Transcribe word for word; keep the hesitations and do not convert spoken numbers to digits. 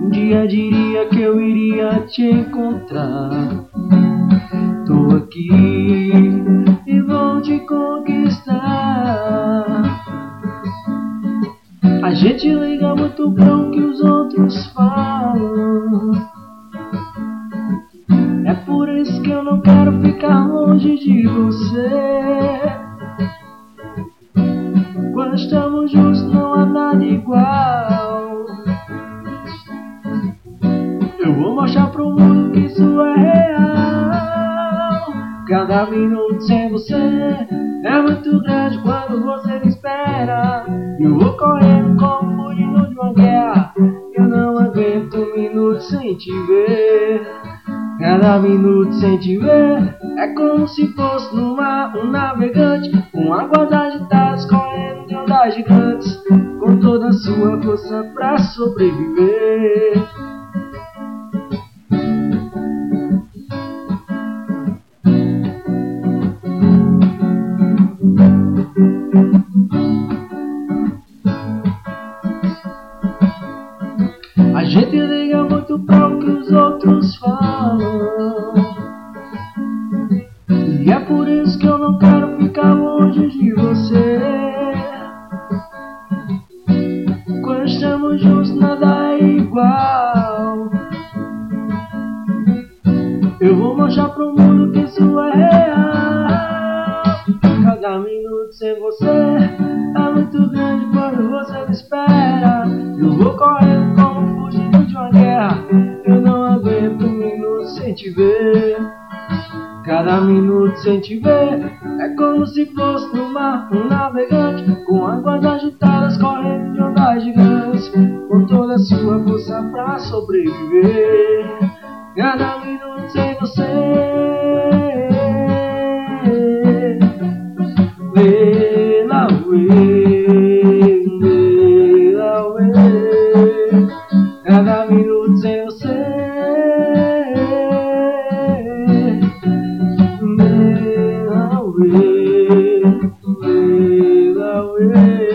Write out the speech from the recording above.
Um dia diria que eu iria te encontrar. Tô aqui e vou te conquistar. A gente liga muito pra o que os outros falam. É por isso que eu não quero ficar longe de você. Quando estamos juntos não há nada igual. Eu vou mostrar pro mundo que isso é real. Cada minuto sem você é muito grande quando você me espera. Eu vou correndo como fugindo de uma guerra. Eu não aguento um minuto sem te ver. Cada minuto sem te ver é como se fosse no mar um navegante com águas agitadas correndo de ondas gigantes, com toda a sua força pra sobreviver. A gente liga muito pra o que os outros falam. E é por isso que eu não quero ficar longe de você. Quando estamos juntos nada é igual. Eu vou mostrar pro mundo que isso é real. Cada minuto sem você é muito grande quando você me espera. Eu vou correndo como fugindo de uma guerra. Eu não aguento um minuto sem te ver. Cada minuto sem te ver é como se fosse no mar um navegante com águas agitadas correndo de ondas gigantes, com toda a sua força pra sobreviver. Cada minuto sem você Leila, Leila, Leila. Cada minuto sem você Leila, Leila, Leila.